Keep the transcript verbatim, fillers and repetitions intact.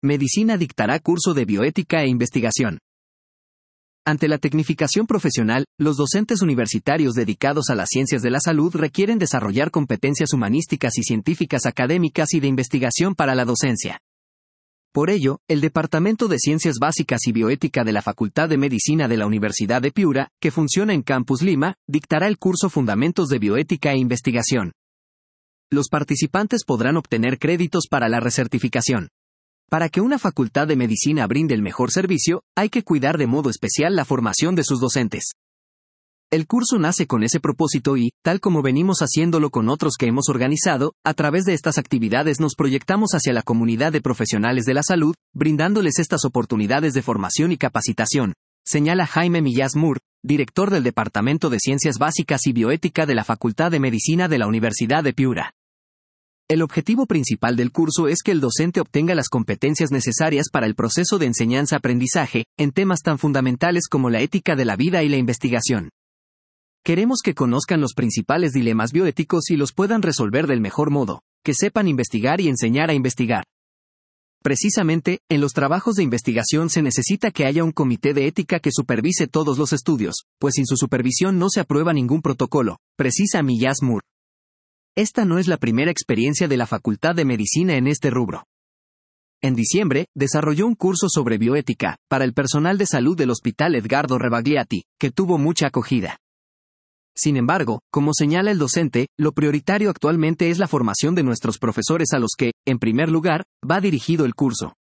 Medicina dictará curso de bioética e investigación. Ante la tecnificación profesional, los docentes universitarios dedicados a las ciencias de la salud requieren desarrollar competencias humanísticas y científicas académicas y de investigación para la docencia. Por ello, el Departamento de Ciencias Básicas y Bioética de la Facultad de Medicina de la Universidad de Piura, que funciona en Campus Lima, dictará el curso Fundamentos de Bioética e Investigación. Los participantes podrán obtener créditos para la recertificación. Para que una facultad de medicina brinde el mejor servicio, hay que cuidar de modo especial la formación de sus docentes. El curso nace con ese propósito y, tal como venimos haciéndolo con otros que hemos organizado, a través de estas actividades nos proyectamos hacia la comunidad de profesionales de la salud, brindándoles estas oportunidades de formación y capacitación, señala Jaime Millás Moore, director del Departamento de Ciencias Básicas y Bioética de la Facultad de Medicina de la Universidad de Piura. El objetivo principal del curso es que el docente obtenga las competencias necesarias para el proceso de enseñanza-aprendizaje, en temas tan fundamentales como la ética de la vida y la investigación. Queremos que conozcan los principales dilemas bioéticos y los puedan resolver del mejor modo, que sepan investigar y enseñar a investigar. Precisamente, en los trabajos de investigación se necesita que haya un comité de ética que supervise todos los estudios, pues sin su supervisión no se aprueba ningún protocolo, precisa Millás Moore. Esta no es la primera experiencia de la Facultad de Medicina en este rubro. En diciembre, desarrolló un curso sobre bioética, para el personal de salud del Hospital Edgardo Rebagliati, que tuvo mucha acogida. Sin embargo, como señala el docente, lo prioritario actualmente es la formación de nuestros profesores a los que, en primer lugar, va dirigido el curso.